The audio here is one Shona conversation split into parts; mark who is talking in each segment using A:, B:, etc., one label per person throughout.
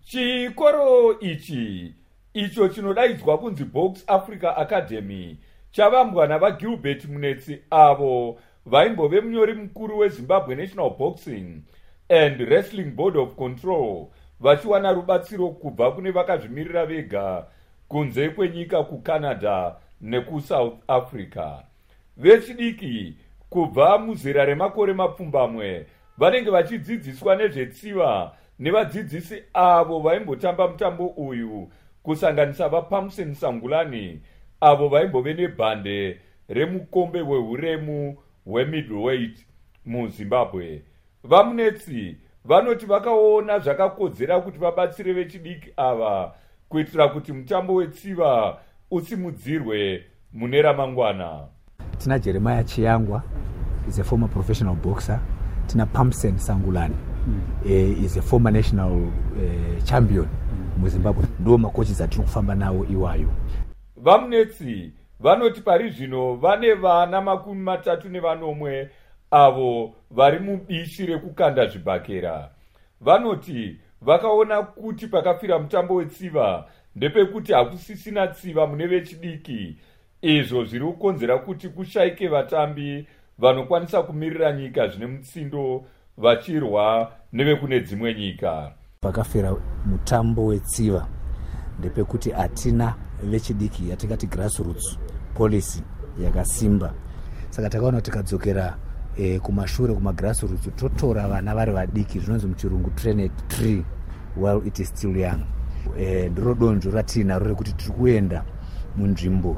A: Chikoro icho chinodaidzwa kunzi Box Africa Academy chavambwa navaGilbert Munetsi avo vaimbove munyori mukuru weZimbabwe National Boxing and Wrestling Board of Control vachiwana rubatsiro kubva kune vakazvimirira vega kunze kwenyika kuCanada nekuSouth Africa. Vechidiki kubva muzera remakore mapfumbamwe vanenge vachidzidziswa nezvetsiva nevadzidzisi avo vaimbotamba mutambo uyu kusanganisa vaPamson Sangulani avo vaimbove nebhande remukombe wehuremu hwemiddleweight muZimbabwe. VaMunetsi vanoti vakaona zvakakodzera kuti vabatsire vechidiki ava kuitira kuti mutambo wetsiva usimudzirwe mune ramangwana.
B: Tina Jeremiah Chiyangwa is a former professional boxer. Tina Pamson Sangulani is a former national champion muZimbabwe. Ndo makochi atiri kufamba nawo iwayo.
A: VaMunetsi vanoti pari zvino vane vana 34 avo vari mubishi rekukanda zvibhakera. Vanoti vakaona kuti pakafira mutambo wetsiva ndepekuti hakusisina tsiva mune vechidiki, izvo zviri kukonzera kuti kushaike vatambi vanokwanisa kumirira nyika zvine mutsindo vachirwa nevekune dzimwe nyika.
B: Pakafira mutambo wetsiva ndepekuti hatina vechidiki yatingati grassroots policy yakasimba. Saka takaona tikadzokera kumashure kumagrassroots totora vana vari vadiki, zvinonzi muchirungu train at tree while it is still young. Ndiro donzvo ratinaro rekuti tiri kuenda munzvimbo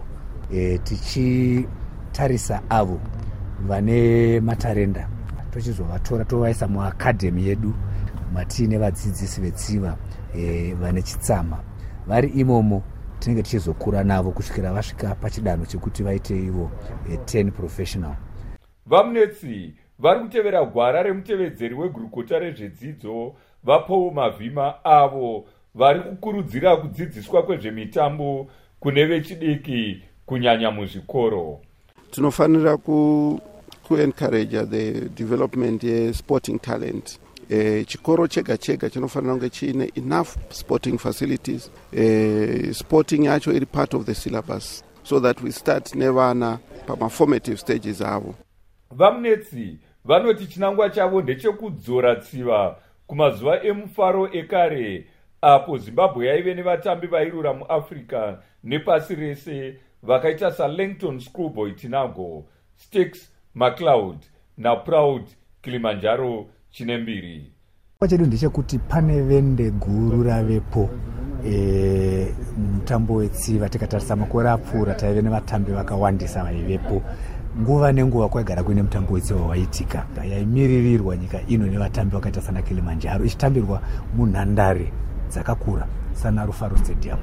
B: tichitarisa avo vane matarenda tochizovatora tovaisa muacademy yedu matiine vadzidzisi vetsiva vane chitsama. Vari imomo tinenge tichizokura navo kusvikira vasvika pachidanho chekuti vaite ivo 10 professional.
A: VaMunetsi vari kutevera gwara remutevedzeri wegurukota rezvedzidzo vaPaul Mavhima avo vari kukurudzira kudzidziswa kwezvemitambo kune vechidiki kunyanya muzvikoro.
C: Tinofanira kuencourage the development sporting talent. Chikoro chega chega chinofanira kunge chiine enough sporting facilities. Sporting yacho iri part of the syllabus so that we start nevana pamaformative stages avo.
A: VaMunetsi vanoti chinangwa chavo ndechekudzora tsiva kumazuva emufaro ekare apo Zimbabwe yaive nevatambi vairura muAfrica nepasi rese vakaita saLangton Schoolboy Tinago, Sticks McLeod naProud Kilimanjaro Chinembiri.
B: Chedu ndechekuti pane vende guru ravepo mutambo wetsiva. Tikatarisa makore apfuura taive nevatambi vakawandisa vaivepo. Nguva nenguva kwaigara kuine mutambo wetsiva waitika yaimiririrwa nyika ino nevatambi vakaita sana Kilimanjaro ichitambirwa munhandare dzakakura sana Rufaro Stadium.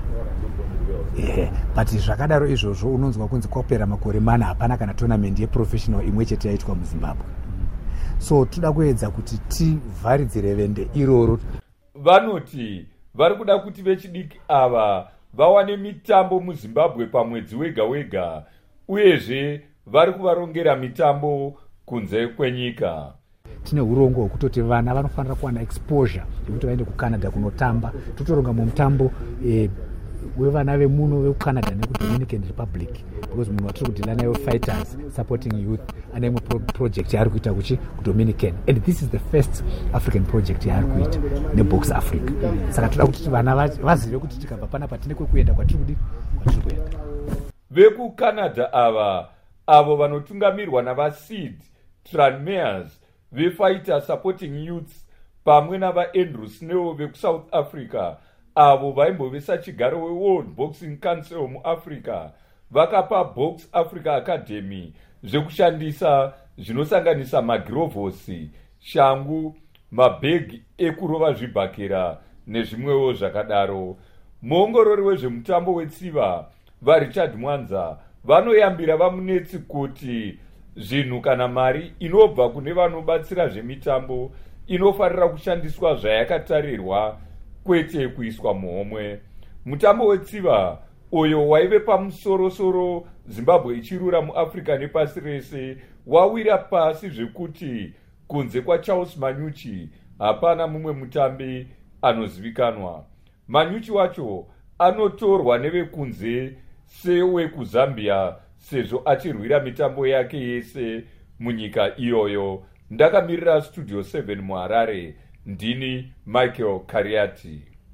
B: But zvakadaro izvozvo unonzwa kunzi kwapera makore 4 hapana kana tournament yeprofessional imwe chete yaitwa muZimbabwe. So toda kuedza kuti tivharidzire vende iroro.
A: Vanoti vari kuda kuti vechidiki ava vawane mitambo muZimbabwe pamwedzi wega wega, uyezve vari kuvarongera mitambo kunze kwenyika.
B: Tine urongo hwekutoti vana vanofanira kuwana exposure yekuti vaende kuCanada kunotamba. Totoronga mutambo wevana vemuno vekuCanada nekuDominican Republic because munhu watiri kudhila nayo fighters supporting youth ane imwe project yaari kuita kuDominican, and this is the first African project yaari kuita neBox Africa. Saka toda kuti vana vazive kuti tikabva pana patine kwekuenda kwatiri kuenda.
A: VekuCanada avo vanotungamirwa navaSeed Tranmeres vefighter supporting youths pamwe navaAndrew Snow vekuSouth Africa avo vaimbovesa chigaro weWorld Boxing Council muAfrica vakapa Box Africa Academy zvekushandisa zvinosanganisa magirovhosi, shangu, mabhegi ekurova zvibhakera nezvimwewo zvakadaro. Muongorori wezvemutambo wetsiva vaRichard Mwanza vanoyambira VaMunetsi kuti zvinhu kana mari inobva kune vanobatsira zvemitambo inofanira kushandiswa zvayakatarirwa kwete kuiswa muhomwe. Mutambo wetsiva uyo waive pamusoro Zimbabwe ichirura muAfrica nepasi rese wawira pasi zvekuti kunze kwaCharles Manyuchi hapana mumwe mutambi anozivikanwa. manyuchi wacho anotorwa nevekunze sewekuzambia sezvo achirwira mitambo yake yese munyika iyoyo. Ndakamirira Studio 7 muHarare, ndini Michael Kariati.